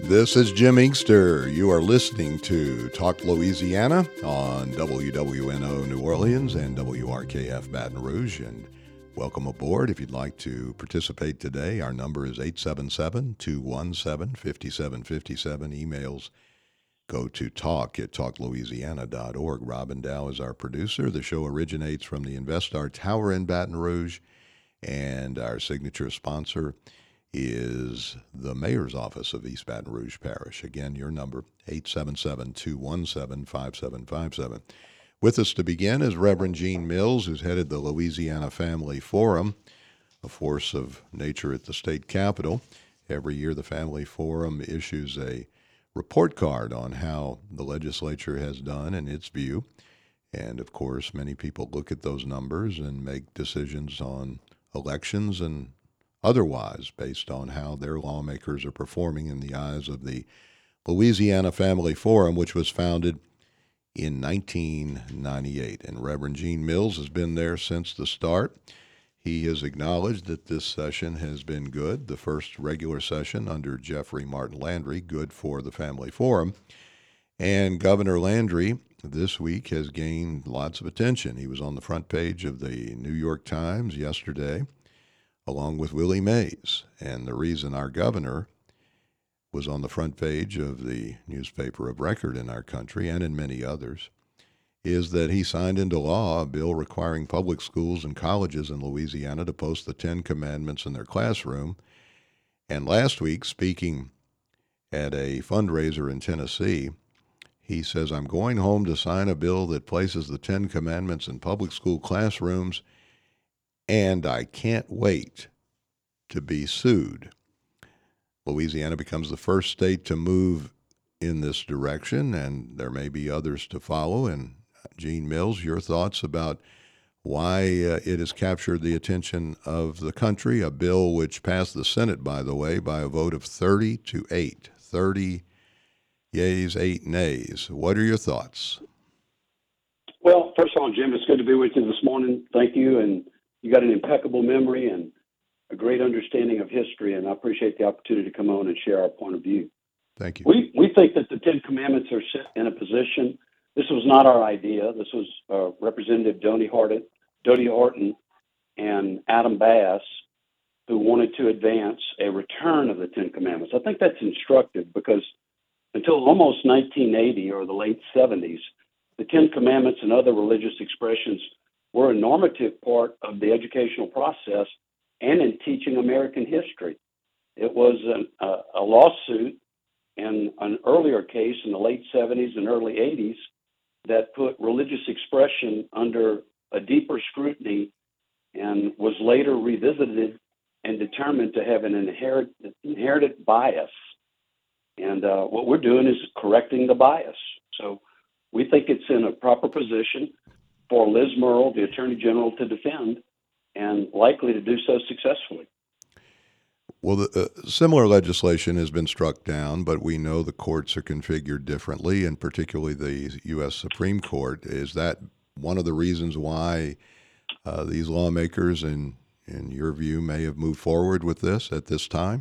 This is Jim Inkster. You are listening to Talk Louisiana on WWNO New Orleans and WRKF Baton Rouge. And welcome aboard. If you'd like to participate today, our number is 877-217-5757. Emails go to talk@talklouisiana.org. Robin Dow is our producer. The show originates from the InvestStar Tower in Baton Rouge, and our signature sponsor is the Mayor's Office of East Baton Rouge Parish. Again, your number, 877-217-5757. With us to begin is Reverend Gene Mills, who's headed the Louisiana Family Forum, a force of nature at the state capitol. Every year, the Family Forum issues a report card on how the legislature has done in its view. And, of course, many people look at those numbers and make decisions on elections and otherwise based on how their lawmakers are performing in the eyes of the Louisiana Family Forum, which was founded in 1998. And Reverend Gene Mills has been there since the start. He has acknowledged that this session has been good, the first regular session under Jeffrey Martin Landry, good for the Family Forum. And Governor Landry this week has gained lots of attention. He was on the front page of the New York Times yesterday, along with Willie Mays. And the reason our governor was on the front page of the newspaper of record in our country and in many others is that he signed into law a bill requiring public schools and colleges in Louisiana to post the Ten Commandments in their classroom. And last week, speaking at a fundraiser in Tennessee, he says, "I'm going home to sign a bill that places the Ten Commandments in public school classrooms, and I can't wait to be sued." Louisiana becomes the first state to move in this direction, and there may be others to follow. And Gene Mills, your thoughts about why it has captured the attention of the country, a bill which passed the Senate, by the way, by a vote of 30-8. 30 yeas, 8 nays. What are your thoughts? Well, first of all, Jim, it's good to be with you this morning. Thank you. And you got an impeccable memory and a great understanding of history, and I appreciate the opportunity to come on and share our point of view. Thank you. We think that the Ten Commandments are set in a position. This was not our idea. This was Representative Dodie Horton and Adam Bass who wanted to advance a return of the Ten Commandments. I think that's instructive because until almost 1980 or the late 70s, the Ten Commandments and other religious expressions were a normative part of the educational process and in teaching American history. It was a lawsuit in an earlier case in the late 70s and early 80s that put religious expression under a deeper scrutiny and was later revisited and determined to have an inherited bias. And what we're doing is correcting the bias. So we think it's in a proper position for Liz Murrill, the Attorney General, to defend, and likely to do so successfully. Well, similar legislation has been struck down, but we know the courts are configured differently, and particularly the U.S. Supreme Court. Is that one of the reasons why these lawmakers, in your view, may have moved forward with this at this time?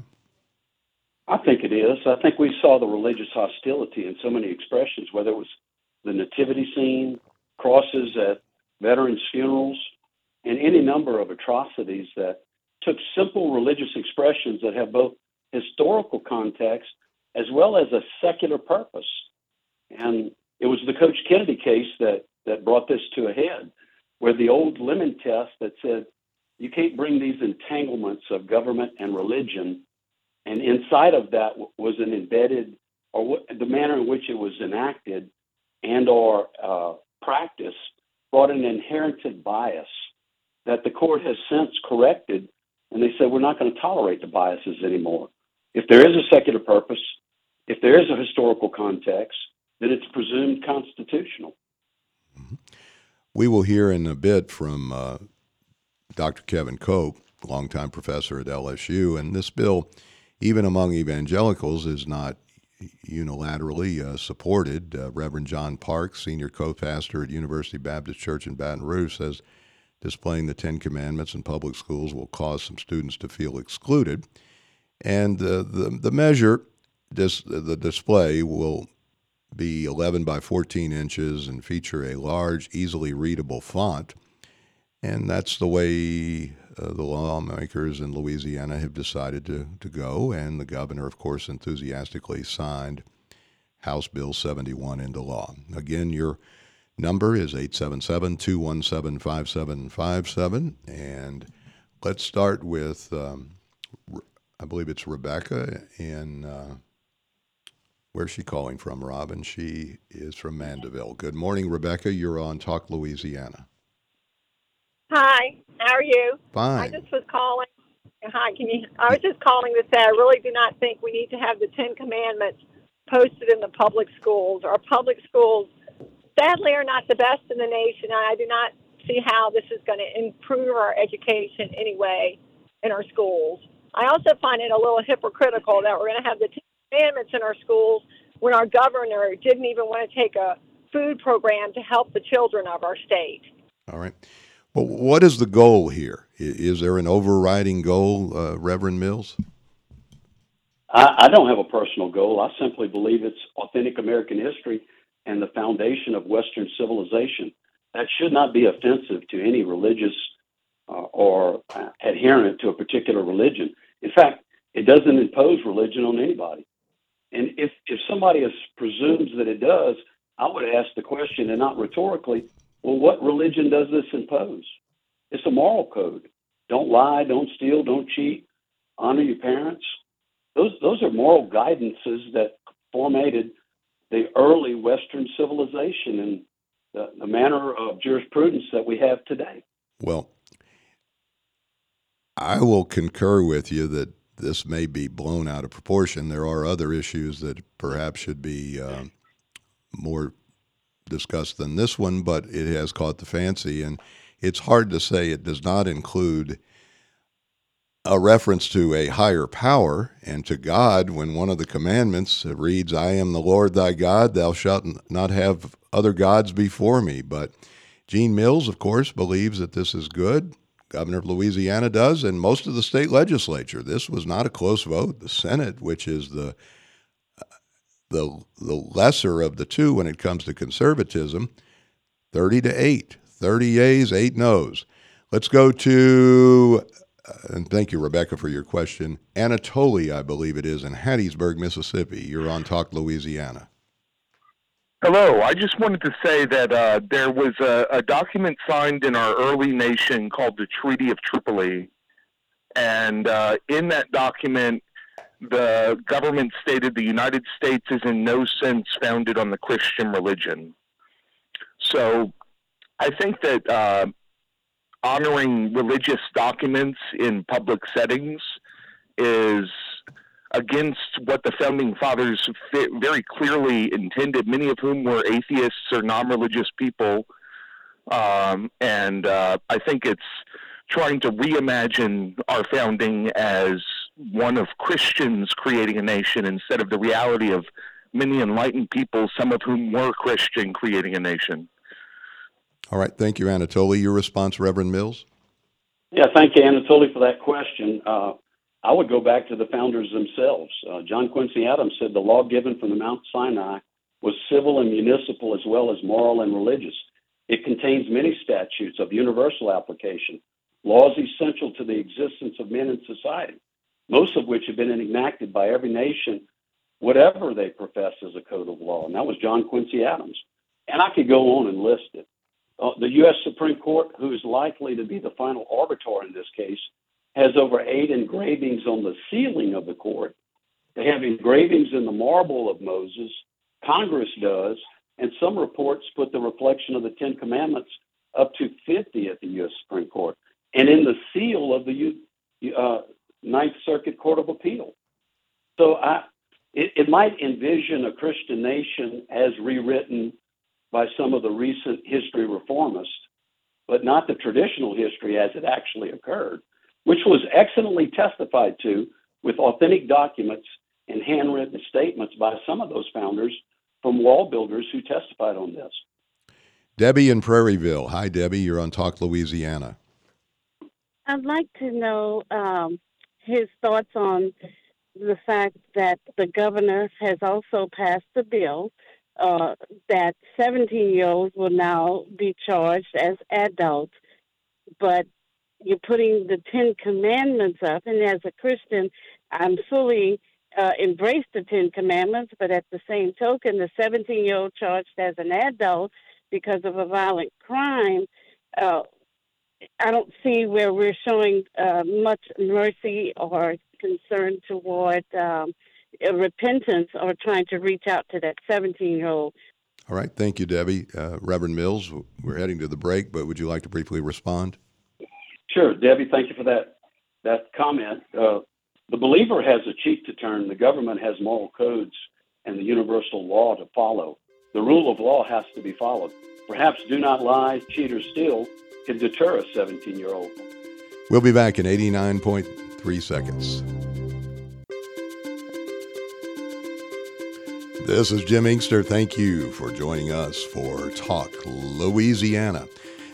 I think it is. I think we saw the religious hostility in so many expressions, whether it was the nativity scene, crosses at veterans' funerals, and any number of atrocities that took simple religious expressions that have both historical context as well as a secular purpose. And it was the Coach Kennedy case that brought this to a head, where the old Lemon test that said you can't bring these entanglements of government and religion, and inside of that was an embedded, or the manner in which it was enacted and or practice brought an inherited bias that the court has since corrected, and they said we're not going to tolerate the biases anymore. If there is a secular purpose, if there is a historical context, then it's presumed constitutional. Mm-hmm. We will hear in a bit from Dr. Kevin Cope, longtime professor at LSU, and this bill, even among evangelicals, is not unilaterally supported. Reverend John Parks, senior co-pastor at University Baptist Church in Baton Rouge, says displaying the Ten Commandments in public schools will cause some students to feel excluded. And the measure the display will be 11 by 14 inches and feature a large, easily readable font. And that's the way the lawmakers in Louisiana have decided to go. And the governor, of course, enthusiastically signed House Bill 71 into law. Again, your number is 877-217-5757. And let's start with, I believe it's Rebecca in, where's she calling from, Robin? She is from Mandeville. Good morning, Rebecca. You're on Talk Louisiana. Hi, how are you? I Fine. just was calling. Hi, I was just calling to say I really do not think we need to have the Ten Commandments posted in the public schools. Our public schools, sadly, are not the best in the nation, and I do not see how this is going to improve our education anyway in our schools. I also find it a little hypocritical that we're going to have the Ten Commandments in our schools when our governor didn't even want to take a food program to help the children of our state. All right. Well, what is the goal here? Is there an overriding goal, Reverend Mills? I don't have a personal goal. I simply believe it's authentic American history and the foundation of Western civilization. That should not be offensive to any religious or adherent to a particular religion. In fact, it doesn't impose religion on anybody. And if somebody presumes that it does, I would ask the question, and not rhetorically, well, what religion does this impose? It's a moral code. Don't lie, don't steal, don't cheat, honor your parents. Those are moral guidances that formated the early Western civilization and the manner of jurisprudence that we have today. Well, I will concur with you that this may be blown out of proportion. There are other issues that perhaps should be more discussed than this one, but it has caught the fancy, and it's hard to say it does not include a reference to a higher power and to God when one of the commandments reads, I am the Lord thy God, thou shalt not have other gods before me. But Gene Mills, of course, believes that this is good. Governor of Louisiana does, and most of the state legislature. This was not a close vote. The Senate, which is the lesser of the two when it comes to conservatism, 30-8, 30 yeas, 8 noes. Let's go to, and thank you, Rebecca, for your question. Anatoly, I believe it is, in Hattiesburg, Mississippi. You're on Talk Louisiana. Hello. I just wanted to say that there was a document signed in our early nation called the Treaty of Tripoli. And in that document, the government stated the United States is in no sense founded on the Christian religion. So I think that honoring religious documents in public settings is against what the founding fathers very clearly intended, many of whom were atheists or non-religious people. And I think it's trying to reimagine our founding as one of Christians creating a nation instead of the reality of many enlightened people, some of whom were Christian, creating a nation. All right. Thank you, Anatoly. Your response, Reverend Mills? Yeah, thank you, Anatoly, for that question. I would go back to the founders themselves. John Quincy Adams said the law given from the Mount Sinai was civil and municipal as well as moral and religious. It contains many statutes of universal application, laws essential to the existence of men in society, most of which have been enacted by every nation, whatever they profess as a code of law. And that was John Quincy Adams. And I could go on and list it. The U.S. Supreme Court, who is likely to be the final arbiter in this case, has over 8 engravings on the ceiling of the court. They have engravings in the marble of Moses. Congress does. And some reports put the reflection of the Ten Commandments up to 50 at the U.S. Supreme Court, and in the seal of the Ninth Circuit Court of Appeal. So it might envision a Christian nation as rewritten by some of the recent history reformists, but not the traditional history as it actually occurred, which was excellently testified to with authentic documents and handwritten statements by some of those founders from wall builders who testified on this. Debbie in Prairieville. Hi, Debbie. You're on Talk Louisiana. I'd like to know his thoughts on the fact that the governor has also passed a bill that 17-year-olds will now be charged as adults, but you're putting the Ten Commandments up. And as a Christian, I'm fully embrace the Ten Commandments, but at the same token, the 17-year-old charged as an adult because of a violent crime, uh, I don't see where we're showing much mercy or concern toward repentance or trying to reach out to that 17-year-old. All right. Thank you, Debbie. Reverend Mills, we're heading to the break, but would you like to briefly respond? Sure, Debbie, thank you for that comment. The believer has a cheek to turn. The government has moral codes and the universal law to follow. The rule of law has to be followed. Perhaps do not lie, cheat, or steal can deter a 17-year-old. We'll be back in 89.3 seconds. This is Jim Inkster. Thank you for joining us for Talk Louisiana.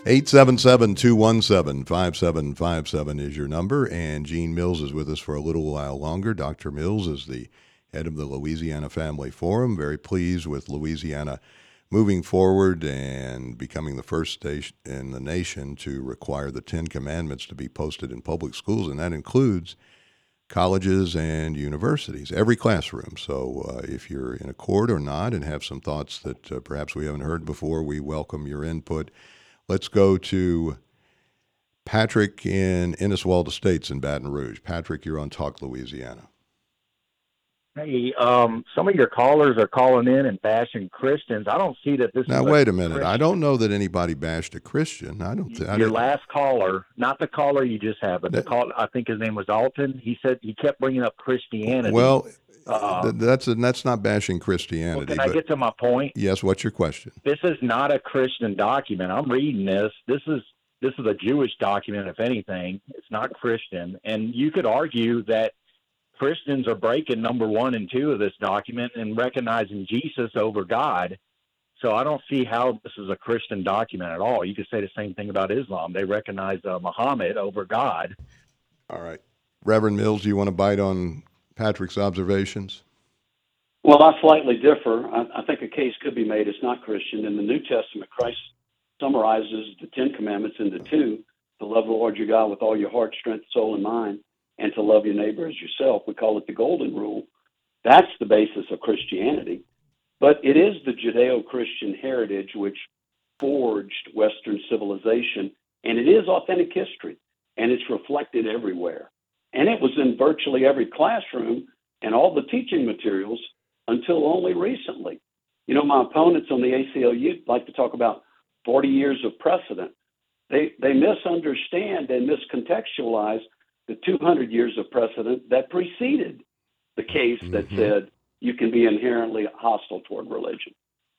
877-217-5757 is your number, and Gene Mills is with us for a little while longer. Dr. Mills is the head of the Louisiana Family Forum. Very pleased with Louisiana moving forward and becoming the first state in the nation to require the Ten Commandments to be posted in public schools, and that includes colleges and universities, every classroom. So if you're in accord or not and have some thoughts that perhaps we haven't heard before, we welcome your input. Let's go to Patrick in Inniswald Estates in Baton Rouge. Patrick, you're on Talk Louisiana. Hey, some of your callers are calling in and bashing Christians. I don't see that this Now, is wait a minute. I don't know that anybody bashed a Christian. I don't think your last caller, not the caller you just had, but the call. I think his name was Alton. He said he kept bringing up Christianity. Well, that's not bashing Christianity. Well, can I get to my point? Yes. What's your question? This is not a Christian document. I'm reading this. This is a Jewish document, if anything. It's not Christian, and you could argue that Christians are breaking number 1 and 2 of this document and recognizing Jesus over God. So I don't see how this is a Christian document at all. You could say the same thing about Islam. They recognize Muhammad over God. All right. Reverend Mills, do you want to bite on Patrick's observations? Well, I slightly differ. I think a case could be made it's not Christian. In the New Testament, Christ summarizes the Ten Commandments into 2, to love the Lord your God with all your heart, strength, soul, and mind, and to love your neighbor as yourself. We call it the Golden Rule. That's the basis of Christianity. But it is the Judeo-Christian heritage which forged Western civilization, and it is authentic history, and it's reflected everywhere. And it was in virtually every classroom and all the teaching materials until only recently. You know, my opponents on the ACLU like to talk about 40 years of precedent. They misunderstand and miscontextualize the 200 years of precedent that preceded the case that said you can be inherently hostile toward religion.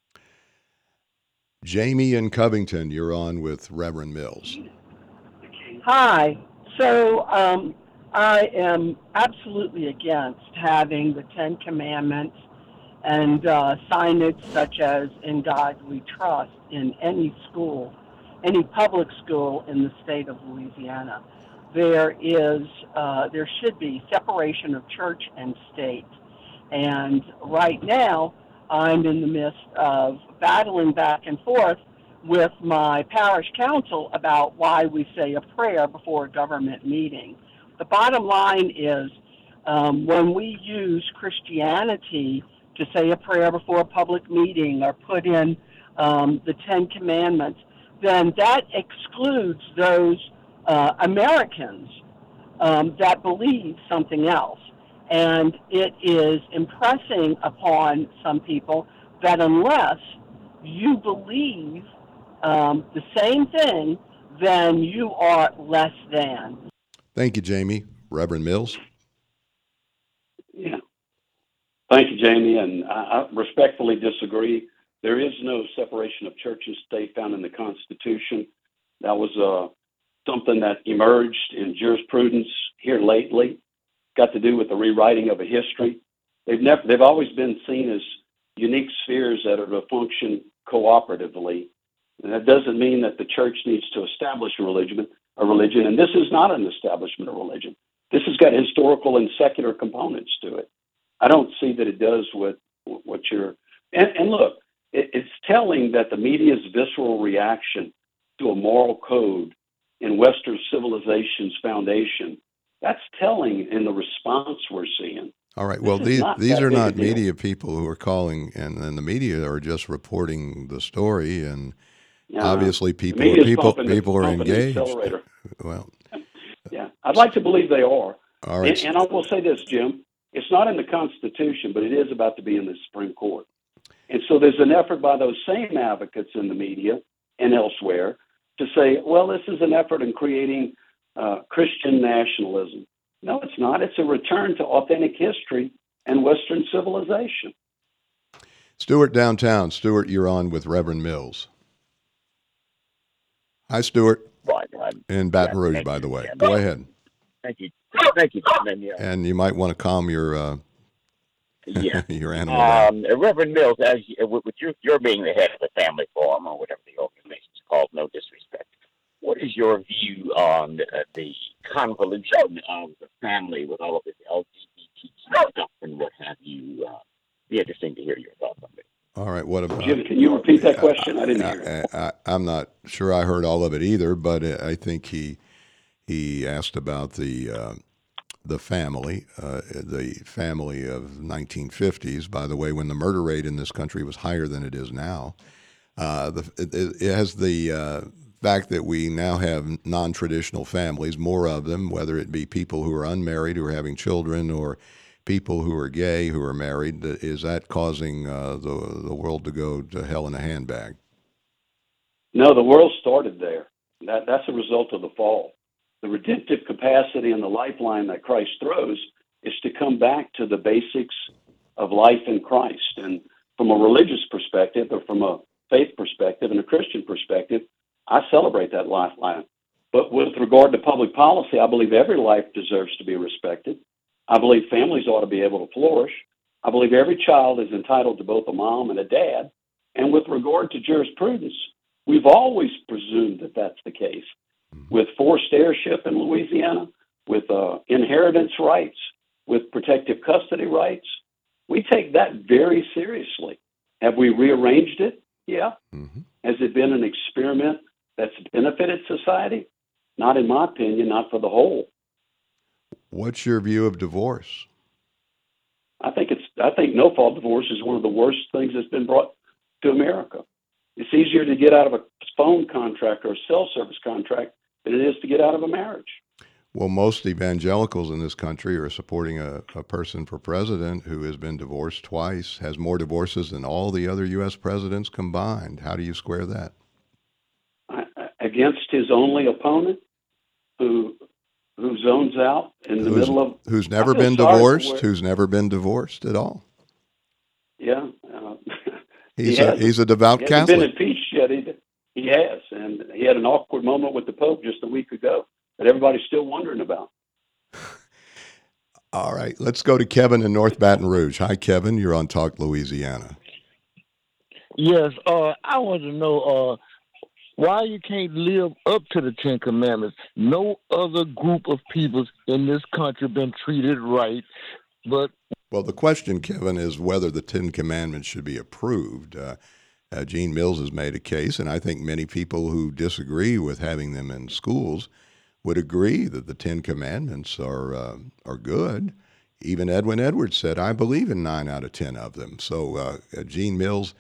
Jamie in Covington, you're on with Reverend Mills. Hi. So I am absolutely against having the Ten Commandments and signage such as "In God We Trust" in any school, any public school in the state of Louisiana. There should be separation of church and state. And right now, I'm in the midst of battling back and forth with my parish council about why we say a prayer before a government meeting. The bottom line is when we use Christianity to say a prayer before a public meeting or put in the Ten Commandments, then that excludes those Americans that believe something else. And it is impressing upon some people that unless you believe the same thing, then you are less than. Thank you, Jamie. Reverend Mills? Yeah. Thank you, Jamie. And I respectfully disagree. There is no separation of church and state found in the Constitution. That was something that emerged in jurisprudence here lately. Got to do with the rewriting of a history. They've always been seen as unique spheres that are to function cooperatively. And that doesn't mean that the church needs to establish a religion, and this is not an establishment of religion. This has got historical and secular components to it. I don't see that it does what you're. And look, it's telling that the media's visceral reaction to a moral code in Western civilization's foundation, that's telling in the response we're seeing. All right. Well, This is not these that are big a not deal. media people who are calling, and the media are just reporting the story. And obviously, The media's pumping people are pumping the engaged. accelerator. Well, Yeah, I'd like to believe they are. all right. And I will say this, Jim, it's not in the Constitution, but it is about to be in the Supreme Court. And so there's an effort by those same advocates in the media and elsewhere to say, well, this is an effort in creating Christian nationalism. No, it's not. It's a return to authentic history and Western civilization. Stuart downtown. Stuart, you're on with Reverend Mills. Hi, Stuart. Right. In Baton Rouge, thank by you, the way. Jim. Go ahead. Thank you. Thank you, Jim. And, And you might want to calm your yeah. your animal down. Reverend Mills, as with you're being the head of the family forum or whatever the organization's called, no disrespect. What is your view on the convolution of the family with all of this LGBT stuff and what have you? Be interesting to hear your thoughts on it. All right. What about Jim, can you repeat that question? I didn't hear it. I'm not sure I heard all of it either, but I think he asked about the family of 1950s. By the way, when the murder rate in this country was higher than it is now, it has the fact that we now have non-traditional families, more of them, whether it be people who are unmarried, who are having children, or people who are gay, who are married. Is that causing the world to go to hell in a handbag? No, the world started there. That's a result of the fall. The redemptive capacity and the lifeline that Christ throws is to come back to the basics of life in Christ. And from a religious perspective, or from a faith perspective and a Christian perspective, I celebrate that lifeline. But with regard to public policy, I believe every life deserves to be respected. I believe families ought to be able to flourish. I believe every child is entitled to both a mom and a dad. And with regard to jurisprudence, we've always presumed that that's the case. With forced heirship in Louisiana, with inheritance rights, with protective custody rights, we take that very seriously. Have we rearranged it? Yeah. Mm-hmm. Has it been an experiment that's benefited society? Not in my opinion, not for the whole. What's your view of divorce? I think no-fault divorce is one of the worst things that's been brought to America. It's easier to get out of a phone contract or a cell service contract than it is to get out of a marriage. Well, most evangelicals in this country are supporting a person for president who has been divorced twice, has more divorces than all the other U.S. presidents combined. How do you square that? Against his only opponent, who zones out in the middle of... Who's never been divorced, who's never been divorced at all. Yeah. He's a devout he hasn't Catholic. been impeached yet. He has, and he had an awkward moment with the Pope just a week ago that everybody's still wondering about. All right, let's go to Kevin in North Baton Rouge. Hi, Kevin. You're on Talk Louisiana. Yes, I want to know why you can't live up to the Ten Commandments. No other group of people in this country been treated right, but... Well, the question, Kevin, is whether the Ten Commandments should be approved. Gene Mills has made a case, and I think many people who disagree with having them in schools would agree that the Ten Commandments are good. Even Edwin Edwards said, I believe in 9 out of 10 of them. So Gene Mills,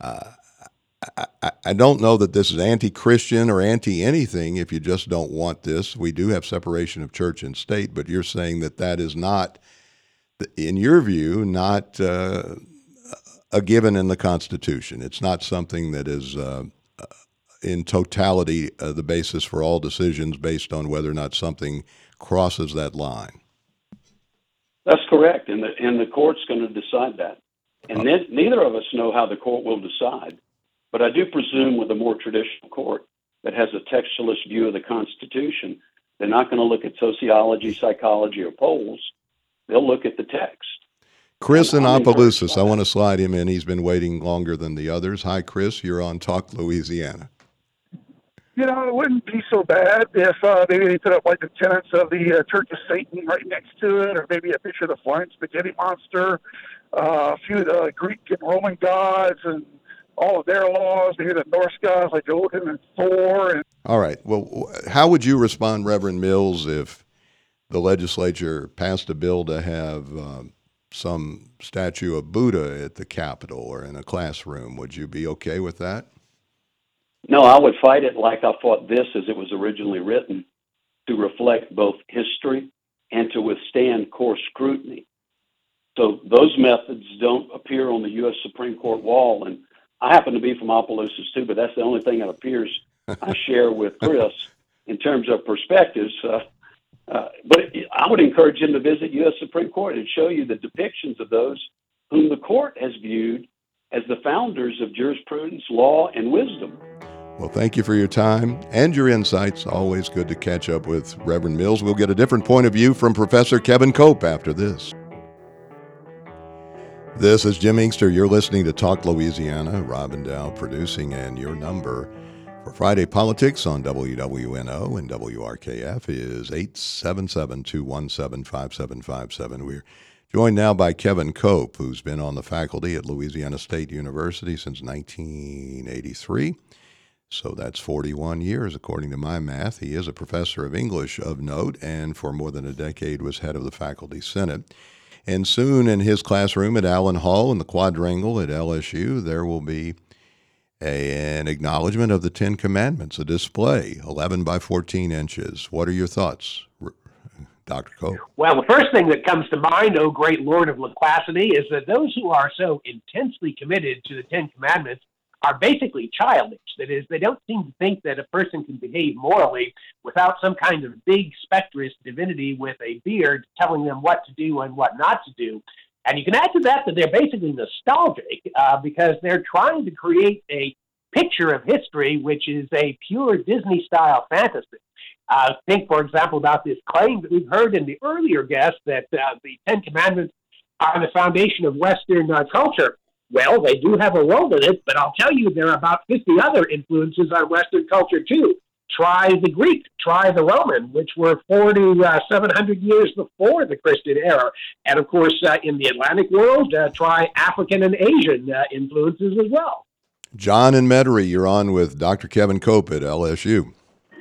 I don't know that this is anti-Christian or anti-anything if you just don't want this. We do have separation of church and state, but you're saying that is not, in your view, not a given in the Constitution. It's not something that is in totality the basis for all decisions based on whether or not something crosses that line. That's correct, and the court's going to decide that. And neither of us know how the court will decide, but I do presume with a more traditional court that has a textualist view of the Constitution, they're not going to look at sociology, psychology, or polls. They'll look at the text. Chris in Opelousas, I want to slide him in. He's been waiting longer than the others. Hi, Chris. You're on Talk Louisiana. it wouldn't be so bad if maybe they put up like the tenets of the Church of Satan right next to it, or maybe a picture of the flying spaghetti monster, a few of the Greek and Roman gods, and all of their laws. Maybe the Norse gods like Odin and Thor. And All right. Well, how would you respond, Reverend Mills, if the legislature passed a bill to have some statue of Buddha at the Capitol or in a classroom? Would you be okay with that? No, I would fight it like I fought this as it was originally written, to reflect both history and to withstand coarse scrutiny. So those methods don't appear on the U.S. Supreme Court wall. And I happen to be from Opelousas too, but that's the only thing that appears I share with Chris in terms of perspectives. But I would encourage him to visit U.S. Supreme Court and show you the depictions of those whom the court has viewed as the founders of jurisprudence, law, and wisdom. Well, thank you for your time and your insights. Always good to catch up with Reverend Mills. We'll get a different point of view from Professor Kevin Cope after this. This is Jim Inkster. You're listening to Talk Louisiana. Robin Dow producing, and your number for Friday Politics on WWNO and WRKF is 877-217-5757. We're joined now by Kevin Cope, who's been on the faculty at Louisiana State University since 1983. So that's 41 years, according to my math. He is a professor of English of note, and for more than a decade was head of the faculty senate. And soon in his classroom at Allen Hall in the quadrangle at LSU, there will be an acknowledgement of the Ten Commandments, a display, 11 by 14 inches. What are your thoughts, Dr. Cope? Well, the first thing that comes to mind, O great Lord of loquacity, is that those who are so intensely committed to the Ten Commandments are basically childish. That is, they don't seem to think that a person can behave morally without some kind of big spectrous divinity with a beard telling them what to do and what not to do. And you can add to that that they're basically nostalgic because they're trying to create a picture of history which is a pure Disney-style fantasy. Think, for example, about this claim that we've heard in the earlier guests that the Ten Commandments are the foundation of Western culture. Well, they do have a role in it, but I'll tell you there are about 50 other influences on Western culture, too. Try the Greek, try the Roman, which were 700 years before the Christian era. And, of course, in the Atlantic world, try African and Asian influences as well. John and Metairie, you're on with Dr. Kevin Cope at LSU.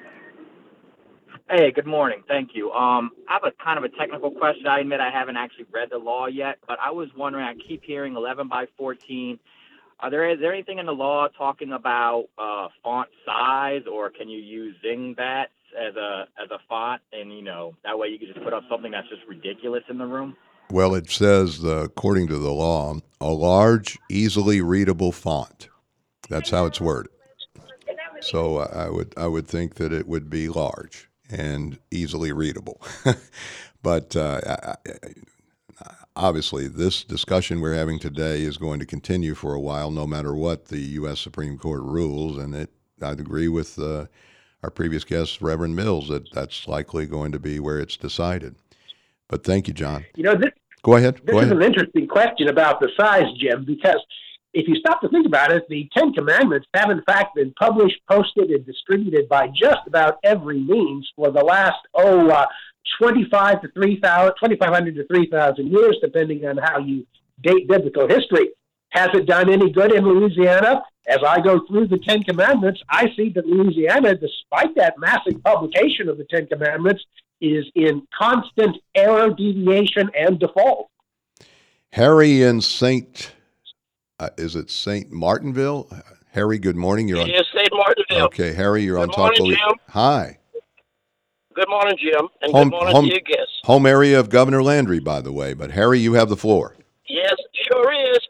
Hey, good morning. Thank you. I have a kind of a technical question. I admit I haven't actually read the law yet, but I was wondering, I keep hearing 11 by 14. Is there anything in the law talking about font size, or can you use Zingbats as a font, and that way you can just put up something that's just ridiculous in the room? Well, it says, according to the law, a large, easily readable font. That's how it's worded. So I would think that it would be large and easily readable. But obviously, this discussion we're having today is going to continue for a while, no matter what the U.S. Supreme Court rules. And I'd agree with our previous guest, Reverend Mills, that that's likely going to be where it's decided. But thank you, John. Go ahead. This is an interesting question about the size, Jim, because if you stop to think about it, the Ten Commandments have in fact been published, posted, and distributed by just about every means for the last, 2,500 to 3,000 years, depending on how you date biblical history. Has it done any good in Louisiana? As I go through the Ten Commandments, I see that Louisiana, despite that massive publication of the Ten Commandments, is in constant error, deviation, and default. Harry in St. Martinville? Harry, good morning. You're on. Yes, St. Martinville. Okay, Harry, you're on Good Talk. morning, Jim. Hi. Good morning, Jim, and good morning to your guests. Home area of Governor Landry, by the way. But Harry, you have the floor. Yes, sure is.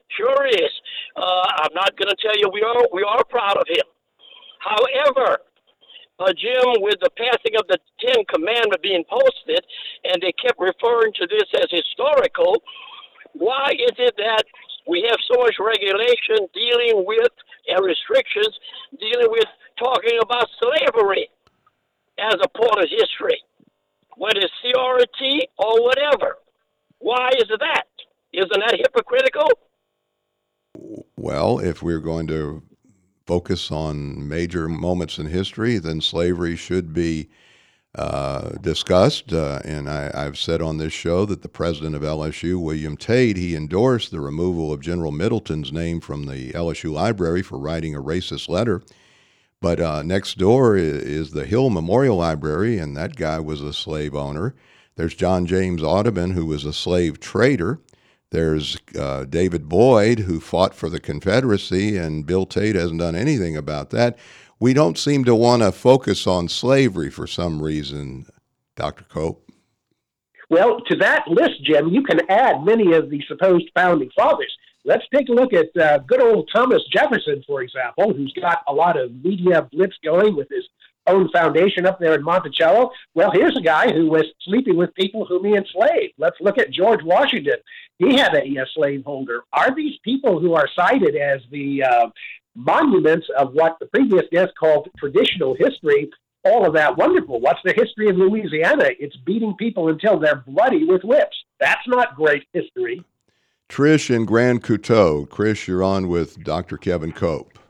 I'm not going to tell you we are proud of him. However, Jim, with the passing of the Ten Commandments being posted, and they kept referring to this as historical, why is it that we have so much regulation dealing with and restrictions dealing with talking about slavery as a part of history, whether it's CRT or whatever? Why is that? Isn't that hypocritical? Well, if we're going to focus on major moments in history, then slavery should be discussed. And I've said on this show that the president of LSU, William Tate, he endorsed the removal of General Middleton's name from the LSU library for writing a racist letter. But next door is the Hill Memorial Library, and that guy was a slave owner. There's John James Audubon, who was a slave trader. There's David Boyd, who fought for the Confederacy, and Bill Tate hasn't done anything about that. We don't seem to want to focus on slavery for some reason, Dr. Cope. Well, to that list, Jim, you can add many of the supposed founding fathers. Let's take a look at good old Thomas Jefferson, for example, who's got a lot of media blitz going with his own foundation up there in Monticello. Well, here's a guy who was sleeping with people whom he enslaved. Let's look at George Washington. He had a slaveholder. Are these people who are cited as the monuments of what the previous guest called traditional history, all of that wonderful? What's the history of Louisiana? It's beating people until they're bloody with whips. That's not great history. Trish in Grand Couteau. Trish, you're on with Dr. Kevin Cope.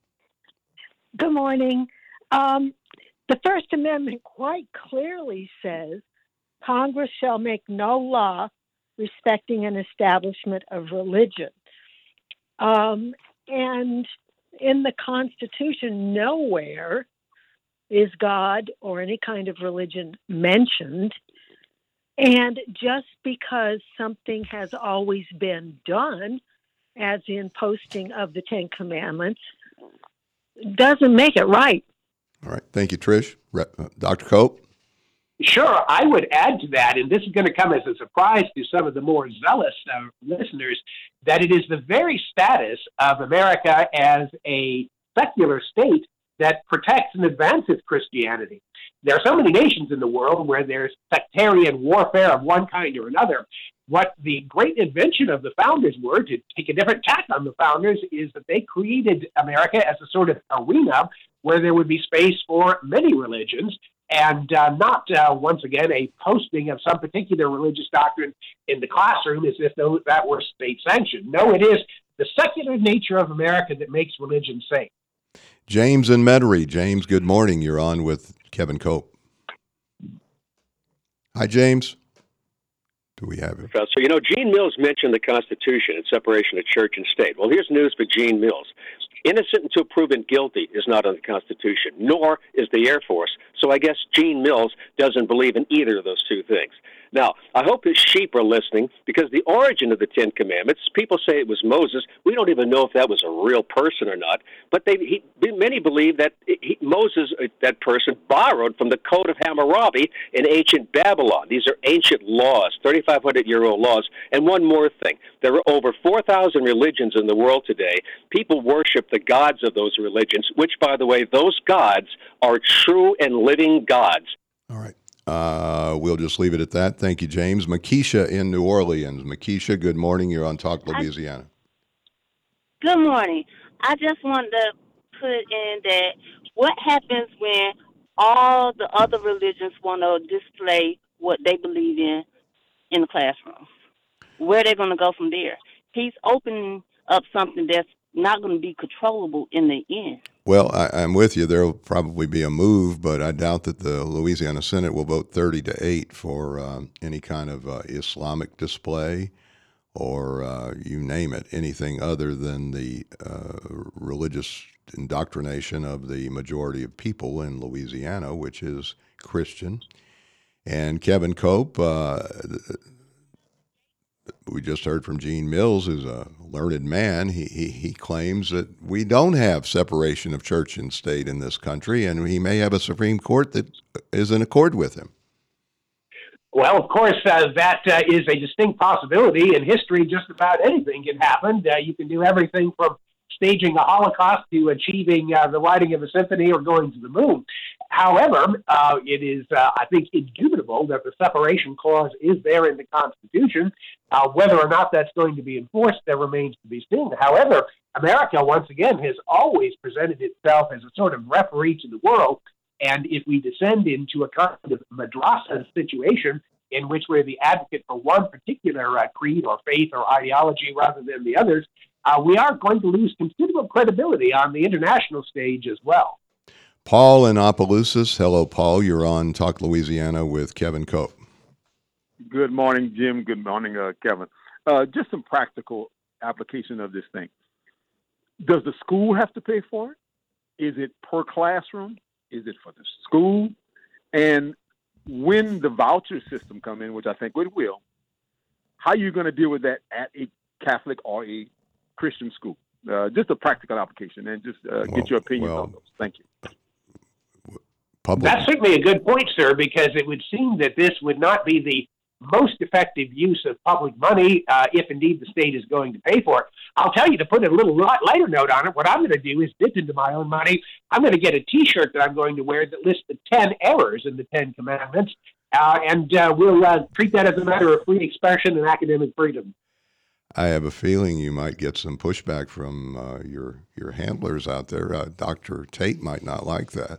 Good morning. The First Amendment quite clearly says Congress shall make no law respecting an establishment of religion. And in the Constitution, nowhere is God or any kind of religion mentioned. And just because something has always been done, as in posting of the Ten Commandments, doesn't make it right. All right. Thank you, Trish. Dr. Cope? Sure, I would add to that, and this is going to come as a surprise to some of the more zealous listeners, that it is the very status of America as a secular state that protects and advances Christianity. There are so many nations in the world where there's sectarian warfare of one kind or another. What the great invention of the founders were, to take a different tack on the founders, is that they created America as a sort of arena where there would be space for many religions, and not, once again, a posting of some particular religious doctrine in the classroom as if that were state-sanctioned. No, it is the secular nature of America that makes religion safe. James in Metairie. James, good morning. You're on with Kevin Cope. Hi, James. Do we have it? Professor, Gene Mills mentioned the Constitution and separation of church and state. Well, here's news for Gene Mills. Innocent until proven guilty is not in the Constitution, nor is the Air Force. So I guess Gene Mills doesn't believe in either of those two things. Now, I hope his sheep are listening, because the origin of the Ten Commandments, people say it was Moses. We don't even know if that was a real person or not. But many believe that Moses, that person, borrowed from the Code of Hammurabi in ancient Babylon. These are ancient laws, 3,500-year-old laws. And one more thing. There are over 4,000 religions in the world today. People worship the gods of those religions, which, by the way, those gods are true and living gods. All right. We'll just leave it at that. Thank you, James. Makisha in New Orleans. Makisha, good morning. You're on Talk Louisiana. Good morning. I just wanted to put in that what happens when all the other religions want to display what they believe in the classroom? Where are they going to go from there? He's opening up something that's not going to be controllable in the end. Well, I'm with you. There will probably be a move, but I doubt that the Louisiana Senate will vote 30-8 for any kind of Islamic display or you name it, anything other than the religious indoctrination of the majority of people in Louisiana, which is Christian. And Kevin Cope, we just heard from Gene Mills, who's a learned man. He claims that we don't have separation of church and state in this country, and he may have a Supreme Court that is in accord with him. Well, of course, that is a distinct possibility. In history, just about anything can happen. You can do everything from staging a Holocaust to achieving the writing of a symphony or going to the moon. However, it is, I think, indubitable that the separation clause is there in the Constitution. Whether or not that's going to be enforced, that remains to be seen. However, America, once again, has always presented itself as a sort of referee to the world. And if we descend into a kind of madrasa situation in which we're the advocate for one particular creed or faith or ideology rather than the others, we are going to lose considerable credibility on the international stage as well. Paul in Opelousas. Hello, Paul. You're on Talk Louisiana with Kevin Cope. Good morning, Jim. Good morning, Kevin. Just some practical application of this thing. Does the school have to pay for it? Is it per classroom? Is it for the school? And when the voucher system come in, which I think it will, how are you going to deal with that at a Catholic or a Christian school? Just a practical application, and just get your opinion on those. Thank you. That's certainly a good point, sir, because it would seem that this would not be the most effective use of public money if indeed the state is going to pay for it. I'll tell you, to put a little lighter note on it, what I'm going to do is dip into my own money. I'm going to get a T-shirt that I'm going to wear that lists the 10 errors in the 10 Commandments, and we'll treat that as a matter of free expression and academic freedom. I have a feeling you might get some pushback from your handlers out there. Dr. Tate might not like that.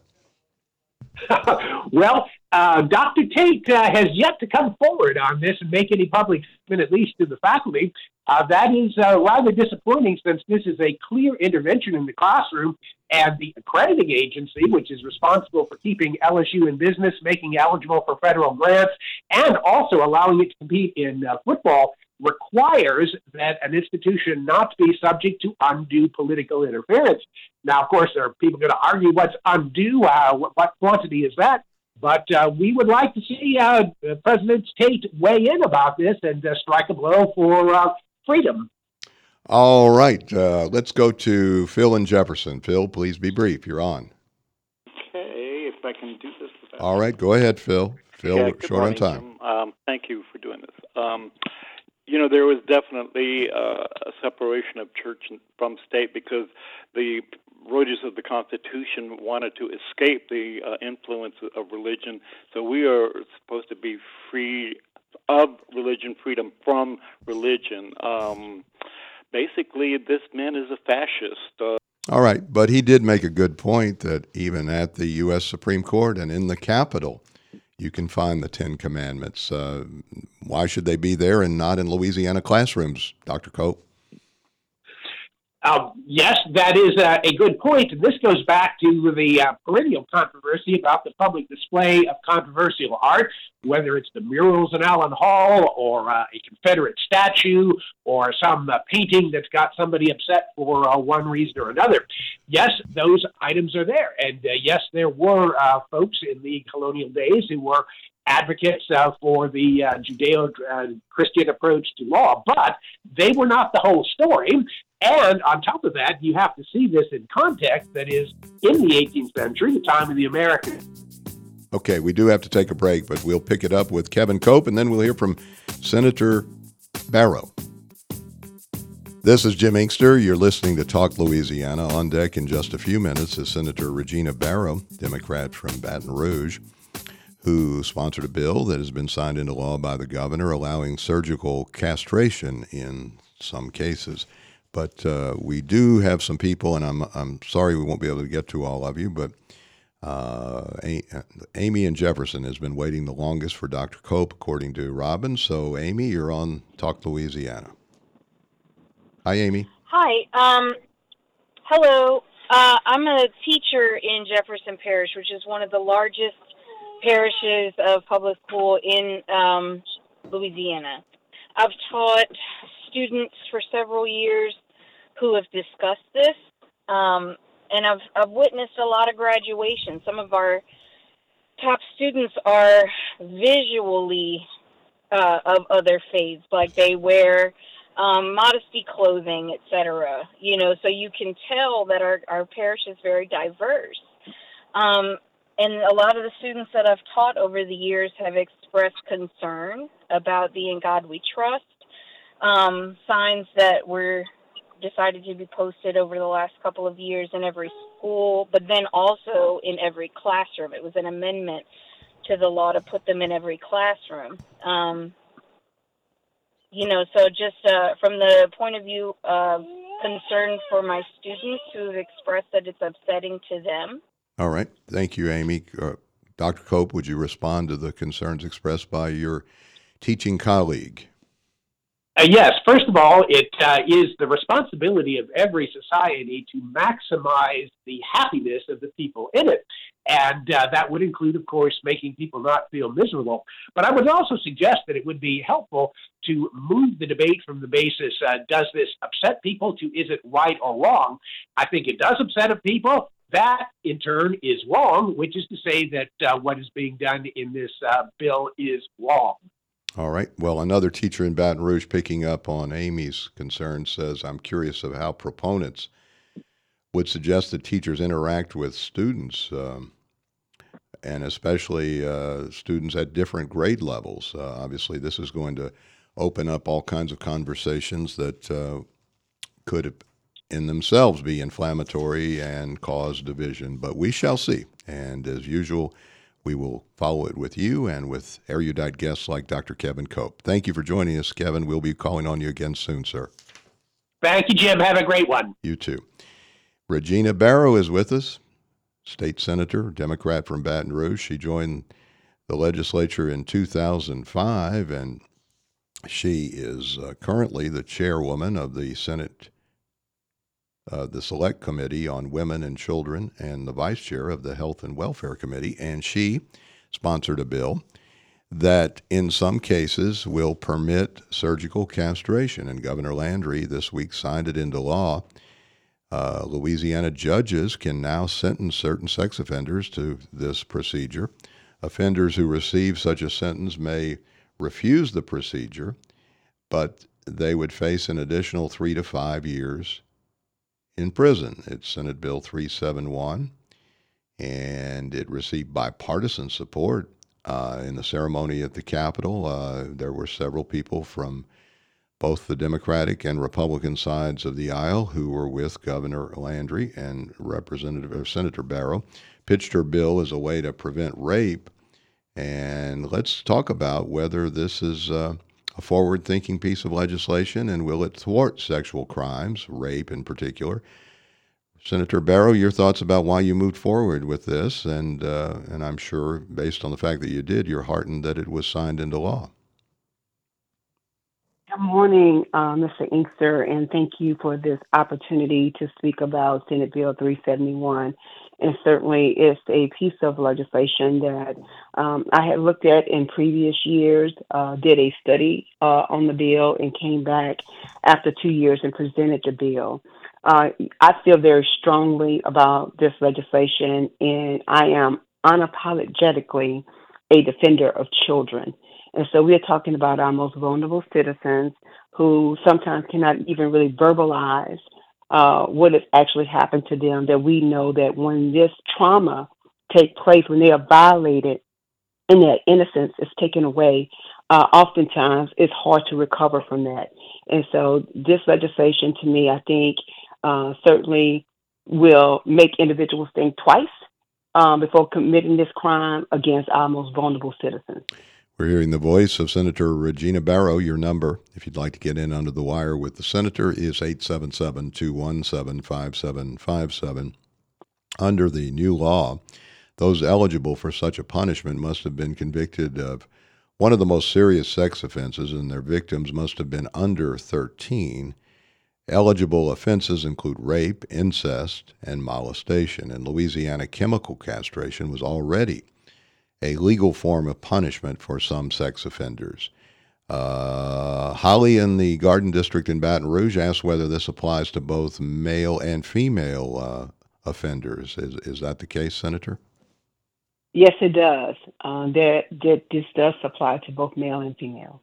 Well, Dr. Tate has yet to come forward on this and make any public statement, at least to the faculty. That is rather disappointing, since this is a clear intervention in the classroom, and the accrediting agency, which is responsible for keeping LSU in business, making eligible for federal grants, and also allowing it to compete in football, requires that an institution not be subject to undue political interference. Now, of course, there are people going to argue what's undue, what quantity is that, but we would like to see President Tate weigh in about this and strike a blow for freedom. All right, let's go to Phil in Jefferson. Phil, please be brief. You're on. Okay, if I can do this. All right, go ahead, Phil. Phil, Yeah, good short morning, on time. Jim. Thank you for doing this. There was definitely a separation of church from state, because the writers of the Constitution wanted to escape the influence of religion. So we are supposed to be free of religion, freedom from religion. Basically, this man is a fascist. All right, but he did make a good point that even at the U.S. Supreme Court and in the Capitol, you can find the 10 Commandments. Why should they be there and not in Louisiana classrooms, Dr. Cope? Yes, that is a good point. And this goes back to the perennial controversy about the public display of controversial art, whether it's the murals in Allen Hall or a Confederate statue or some painting that's got somebody upset for one reason or another. Yes, those items are there. And yes, there were folks in the colonial days who were advocates for the Judeo-Christian approach to law, but they were not the whole story. And on top of that, you have to see this in context, that is, in the 18th century, the time of the Americans. Okay, we do have to take a break, but we'll pick it up with Kevin Cope, and then we'll hear from Senator Barrow. This is Jim Inkster. You're listening to Talk Louisiana. On deck in just a few minutes is Senator Regina Barrow, Democrat from Baton Rouge, who sponsored a bill that has been signed into law by the governor allowing surgical castration in some cases. But we do have some people, and I'm sorry we won't be able to get to all of you, but Amy in Jefferson has been waiting the longest for Dr. Cope, according to Robin. So, Amy, you're on Talk Louisiana. Hi, Amy. Hi. Hello. I'm a teacher in Jefferson Parish, which is one of the largest parishes of public school in Louisiana. I've taught students for several years who have discussed this, and I've witnessed a lot of graduation. Some of our top students are visually of other faiths, like they wear modesty clothing, etc. So you can tell that our parish is very diverse. And a lot of the students that I've taught over the years have expressed concern about the In God We Trust signs that were decided to be posted over the last couple of years in every school, but then also in every classroom. It was an amendment to the law to put them in every classroom. So just from the point of view of concern for my students who have expressed that it's upsetting to them. All right. Thank you, Amy. Dr. Cope, would you respond to the concerns expressed by your teaching colleague? Yes, first of all, it is the responsibility of every society to maximize the happiness of the people in it. And that would include, of course, making people not feel miserable. But I would also suggest that it would be helpful to move the debate from the basis, does this upset people, to is it right or wrong? I think it does upset people. That, in turn, is wrong, which is to say that what is being done in this bill is wrong. All right. Well, another teacher in Baton Rouge, picking up on Amy's concern, says, I'm curious of how proponents would suggest that teachers interact with students, and especially students at different grade levels. Obviously, this is going to open up all kinds of conversations that could in themselves be inflammatory and cause division, but we shall see. And as usual, we will follow it with you and with erudite guests like Dr. Kevin Cope. Thank you for joining us, Kevin. We'll be calling on you again soon, sir. Thank you, Jim. Have a great one. You too. Regina Barrow is with us, state senator, Democrat from Baton Rouge. She joined the legislature in 2005, and she is currently the chairwoman of the Senate the Select Committee on Women and Children and the vice chair of the Health and Welfare Committee, and she sponsored a bill that in some cases will permit surgical castration, and Governor Landry this week signed it into law. Louisiana judges can now sentence certain sex offenders to this procedure. Offenders who receive such a sentence may refuse the procedure, but they would face an additional 3 to 5 years in prison. It's Senate Bill 371, and it received bipartisan support. In the ceremony at the Capitol, there were several people from both the Democratic and Republican sides of the aisle who were with Governor Landry, and Senator Barrow pitched her bill as a way to prevent rape. And let's talk about whether this is a forward-thinking piece of legislation, and will it thwart sexual crimes, rape in particular. Senator Barrow, your thoughts about why you moved forward with this, and I'm sure, based on the fact that you did, you're heartened that it was signed into law. Good morning, Mr. Inkster, and thank you for this opportunity to speak about Senate Bill 371. And certainly it's a piece of legislation that I had looked at in previous years, did a study on the bill, and came back after 2 years and presented the bill. I feel very strongly about this legislation, and I am unapologetically a defender of children. And so we're talking about our most vulnerable citizens who sometimes cannot even really verbalize what has actually happened to them, that we know that when this trauma takes place, when they are violated and their innocence is taken away, oftentimes it's hard to recover from that. And so this legislation, to me, I think certainly will make individuals think twice before committing this crime against our most vulnerable citizens. We're hearing the voice of Senator Regina Barrow. Your number, if you'd like to get in under the wire with the senator, is 877-217-5757. Under the new law, those eligible for such a punishment must have been convicted of one of the most serious sex offenses, and their victims must have been under 13. Eligible offenses include rape, incest, and molestation. In Louisiana, chemical castration was already a legal form of punishment for some sex offenders. Holly in the Garden District in Baton Rouge asked whether this applies to both male and female offenders. Is that the case, Senator? Yes, it does. This does apply to both male and female.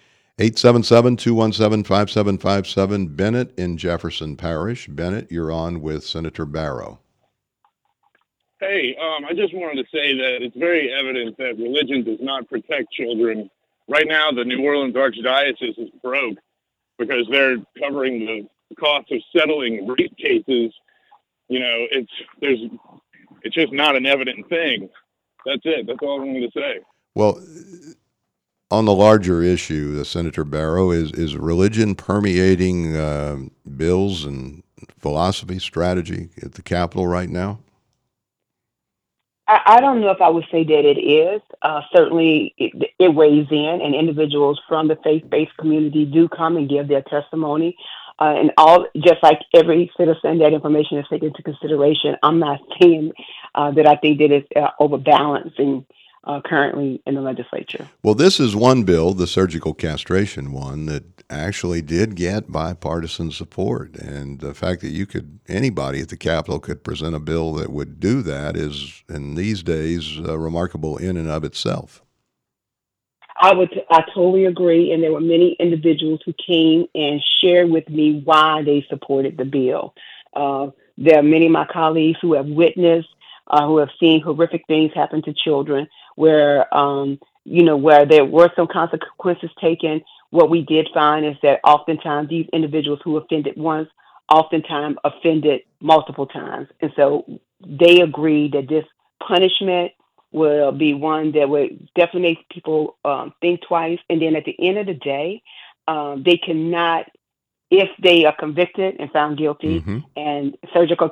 877-217-5757. Bennett in Jefferson Parish. Bennett, you're on with Senator Barrow. Hey, I just wanted to say that it's very evident that religion does not protect children. Right now, the New Orleans Archdiocese is broke because they're covering the cost of settling rape cases. You know, it's just not an evident thing. That's it. That's all I'm going to say. Well, on the larger issue, Senator Barrow, is religion permeating bills and philosophy, strategy at the Capitol right now? I don't know if I would say that it is. Certainly, it weighs in, and individuals from the faith-based community do come and give their testimony. And all, just like every citizen, that information is taken into consideration. I'm not saying that I think that it's overbalancing currently in the legislature. Well, this is one bill, the surgical castration one, that actually did get bipartisan support. And the fact that anybody at the Capitol could present a bill that would do that is, in these days, remarkable in and of itself. I totally agree. And there were many individuals who came and shared with me why they supported the bill. There are many of my colleagues who have witnessed, who have seen horrific things happen to children where, where there were some consequences taken. What we did find is that oftentimes these individuals who offended once, oftentimes offended multiple times. And so they agreed that this punishment will be one that would definitely make people think twice. And then at the end of the day, they cannot, if they are convicted and found guilty, and the surgical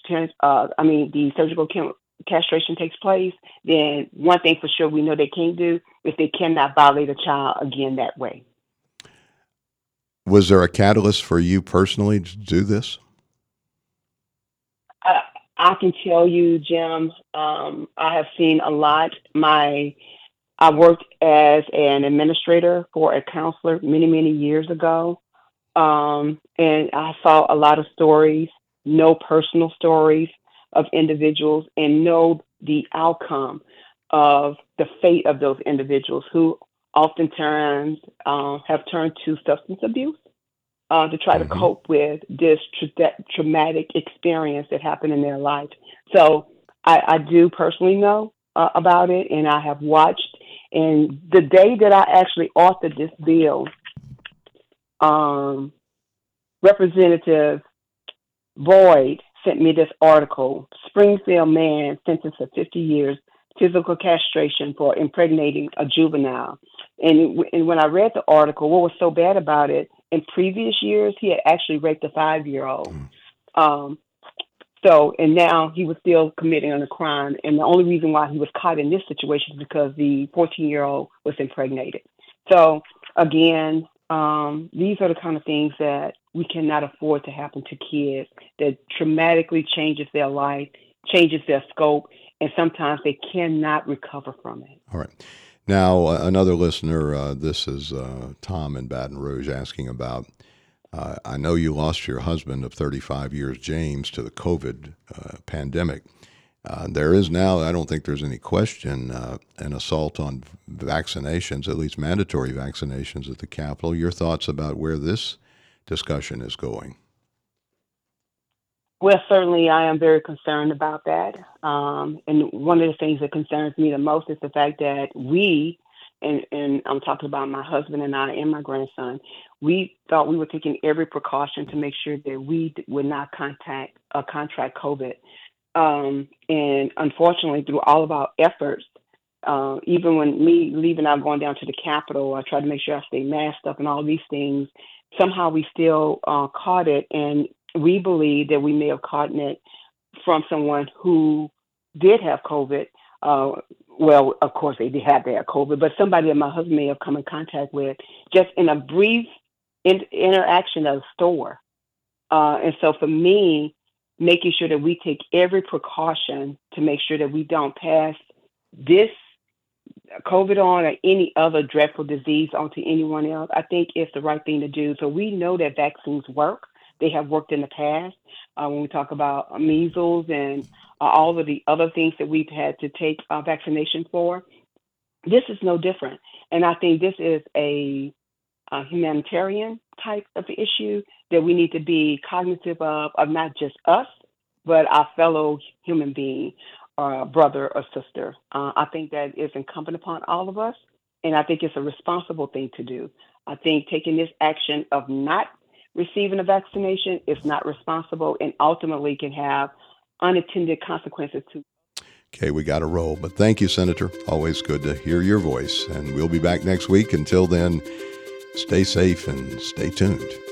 castration takes place, then one thing for sure we know they can't do is they cannot violate a child again that way. Was there a catalyst for you personally to do this? I can tell you, Jim, I have seen a lot. I worked as an administrator for a counselor many, many years ago. And I saw a lot of stories, no personal stories of individuals, and know the outcome of the fate of those individuals who oftentimes have turned to substance abuse to try to cope with this traumatic experience that happened in their life. So I do personally know about it, and I have watched. And the day that I actually authored this bill, Representative Boyd sent me this article, Springfield man sentenced to 50 years physical castration for impregnating a juvenile. And when I read the article, what was so bad about it, in previous years, he had actually raped a 5-year-old. And now he was still committing a crime. And the only reason why he was caught in this situation is because the 14-year-old was impregnated. So again, these are the kind of things that we cannot afford to happen to kids, that traumatically changes their life, changes their scope, and sometimes they cannot recover from it. All right. Now, another listener, this is Tom in Baton Rouge, asking about, I know you lost your husband of 35 years, James, to the COVID pandemic. There is now, I don't think there's any question, an assault on vaccinations, at least mandatory vaccinations at the Capitol. Your thoughts about where this discussion is going? Well, certainly I am very concerned about that. And one of the things that concerns me the most is the fact that we, and I'm talking about my husband and I and my grandson, we thought we were taking every precaution to make sure that we would not contract COVID. And unfortunately, through all of our efforts, even when me leaving out, going down to the Capitol, I tried to make sure I stay masked up and all these things, somehow we still caught it. And we believe that we may have caught it from someone who did have COVID. Well, of course, they did have their COVID, but somebody that my husband may have come in contact with just in a brief interaction at a store. And so for me, making sure that we take every precaution to make sure that we don't pass this COVID on or any other dreadful disease onto anyone else, I think it's the right thing to do. So we know that vaccines work. They have worked in the past. When we talk about measles and all of the other things that we've had to take vaccination for, this is no different. And I think this is a humanitarian type of issue that we need to be cognitive of not just us, but our fellow human being, brother or sister. I think that is incumbent upon all of us, and I think it's a responsible thing to do. I think taking this action of not receiving a vaccination is not responsible and ultimately can have unintended consequences too. Okay, we got to roll. But thank you, Senator. Always good to hear your voice. And we'll be back next week. Until then, stay safe and stay tuned.